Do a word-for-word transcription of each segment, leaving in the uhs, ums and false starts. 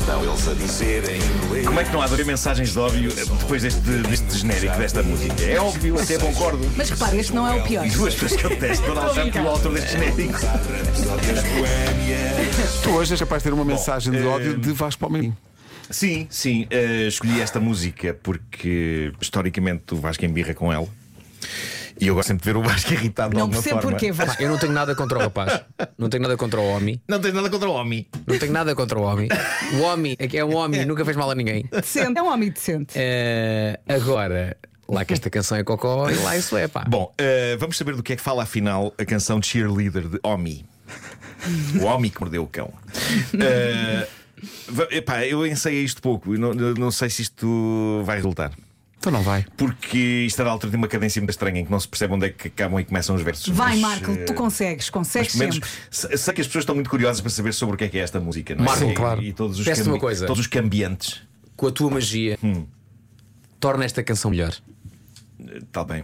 estão eles a dizer em inglês. Como é que não há de haver mensagens de óbvio depois deste, deste genérico, desta música? É óbvio, até concordo. Mas repare, este não é o pior. E duas pessoas que eu detesto, toda a gente o autor deste genérico. Tu hoje és capaz de ter uma mensagem de eh, ódio de Vasco Palmeirinho. Sim, sim, uh, escolhi esta música porque historicamente o Vasco embirra com ela. E eu gosto sempre de ver o Vasco irritado de Não alguma percebo forma. porquê, Vasco. Eu não tenho nada contra o rapaz. Não tenho nada contra o homem. Não tens nada contra o homem. Não tenho nada contra o homem. O homem é que é um homem, nunca fez mal a ninguém. Decente. É um homem decente. Eh, agora, lá que esta canção é cocó, e lá isso é pá. Bom, uh, vamos saber do que é que fala afinal a canção de Cheerleader de Omi. O Omi que mordeu o cão. Uh, va- epá, eu ensaiei isto pouco. Não, não sei se isto vai resultar. Então não vai. Porque isto era a altura de uma cadência muito estranha em que não se percebe onde é que acabam e começam os versos. Vai, Mas, Marco, eh, tu consegues, consegues mas, pelo menos, sempre. se- sei que as pessoas estão muito curiosas para saber sobre o que é que é esta música, não é? Marco, E- claro. E todos os, Peço-te cambi- uma coisa. todos os cambiantes. Com a tua magia, Hum. torna esta canção melhor. Está bem.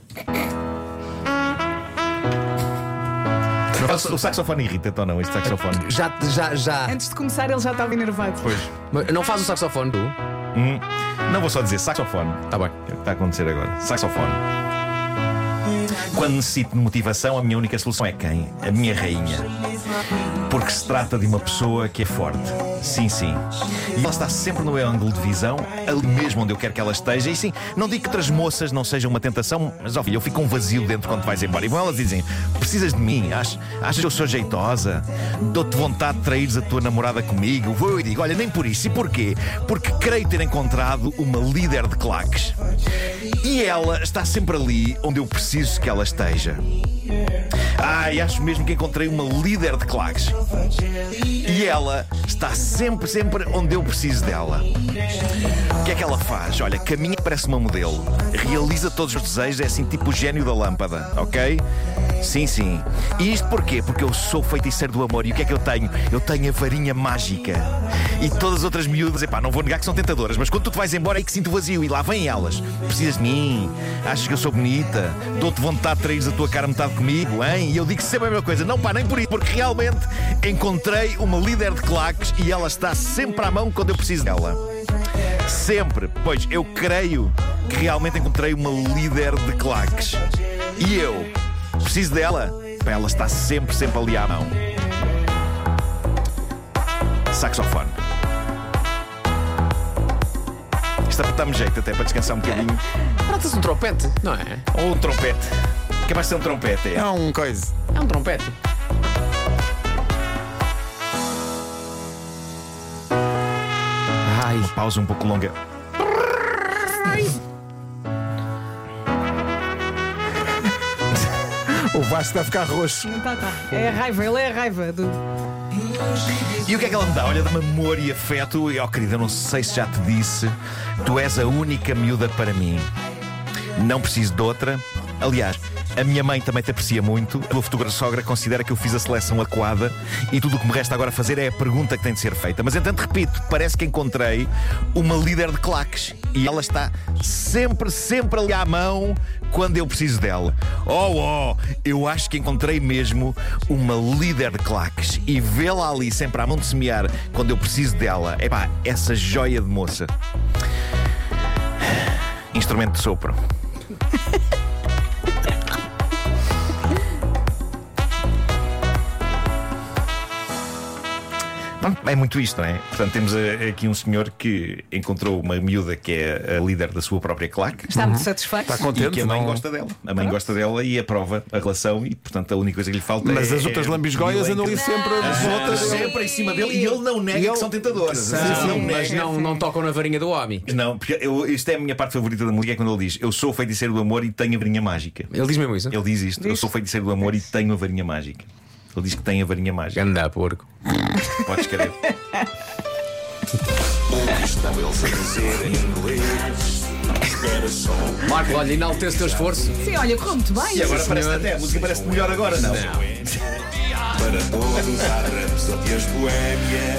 O saxofone irrita-te ou não? Este saxofone? Já, já, já. Antes de começar, ele já estava enervado. Pois. Mas não faz o saxofone, tu? Hum. Não vou só dizer saxofone. Tá bem. É o que está a acontecer agora. Saxofone. Quando necessito de motivação, a minha única solução é quem? A minha rainha. Porque se trata de uma pessoa que é forte. Sim, sim. E ela está sempre no meu ângulo de visão, ali mesmo onde eu quero que ela esteja. E sim, não digo que outras moças não sejam uma tentação, mas ó filho, eu fico com um vazio dentro quando vais embora. E vão elas dizem: precisas de mim? Achas, achas que eu sou jeitosa? Dou-te vontade de traires a tua namorada comigo? Vou eu e digo: olha, nem por isso. E porquê? Porque creio ter encontrado uma líder de claques. E ela está sempre ali onde eu preciso que ela esteja. Ai, acho mesmo que encontrei uma líder de claques. E ela está sempre, sempre onde eu preciso dela. O que é que ela faz? Olha, caminha que parece uma modelo. Realiza todos os desejos, é assim tipo o gênio da lâmpada, ok? Sim, sim. E isto porquê? Porque eu sou feiticeiro do amor. E o que é que eu tenho? Eu tenho a varinha mágica. E todas as outras miúdas, epá, não vou negar que são tentadoras, mas quando tu te vais embora é que sinto vazio. E lá vêm elas. Precisas de mim? Achas que eu sou bonita? Dou-te vontade de traires a tua cara metade comigo, hein? E eu digo sempre a mesma coisa. Não, pá, nem por isso. Porque realmente encontrei uma líder de claques e ela está sempre à mão quando eu preciso dela. Sempre. Pois, eu creio que realmente encontrei uma líder de claques. E eu preciso dela. Pá, ela está sempre, sempre ali à mão. Saxofone. Isto aperta-me jeito até para descansar um bocadinho. Trata-se de um trompete, não é? Ou um trompete. Capaz de ser um trompete, é? É um coisa. É um trompete. Ai, uma pausa um pouco longa. O Vasco está a ficar roxo. Não tá, tá. É a raiva, ele é a raiva do. E o que é que ela me dá? Olha, de amor e afeto. E, oh querida, eu não sei se já te disse, tu és a única miúda para mim. Não preciso de outra. Aliás, a minha mãe também te aprecia muito. A tua futura sogra considera que eu fiz a seleção adequada. E tudo o que me resta agora fazer é a pergunta que tem de ser feita. Mas entanto, repito, parece que encontrei uma líder de claques. E ela está sempre, sempre ali à mão quando eu preciso dela. Oh, oh, eu acho que encontrei mesmo uma líder de claques. E vê-la ali sempre à mão de semear quando eu preciso dela. Epá, essa joia de moça. Instrumento de sopro. É muito isto, não é? Portanto, temos aqui um senhor que encontrou uma miúda que é a líder da sua própria claque. Está muito satisfeito. Está contente. E que a mãe não- gosta dela. A mãe gosta dela e aprova a relação. E, portanto, a única coisa que lhe falta Mas é. as outras é lambisgoias andam ali sempre. As outras sempre em cima dele e ele não nega E ele- que são tentadoras. Sim, Ele sim, não Mas nega. não, não tocam na varinha do homem. Não, porque eu, isto é a minha parte favorita da música, é quando ele diz: eu sou o feiticeiro do amor e tenho a varinha mágica. Ele diz mesmo isso? Ele diz isto: eu sou o feiticeiro do amor e tenho a varinha mágica. Ele diz que tem a varinha mágica. Anda, porco. Podes querer. O que estão eles a dizer em inglês? Espera só. Marco, olha, enaltece o teu esforço. Sim, olha, correu muito bem. E agora parece até a música parece melhor agora, não? Para todos há Rhapsody as Boémias.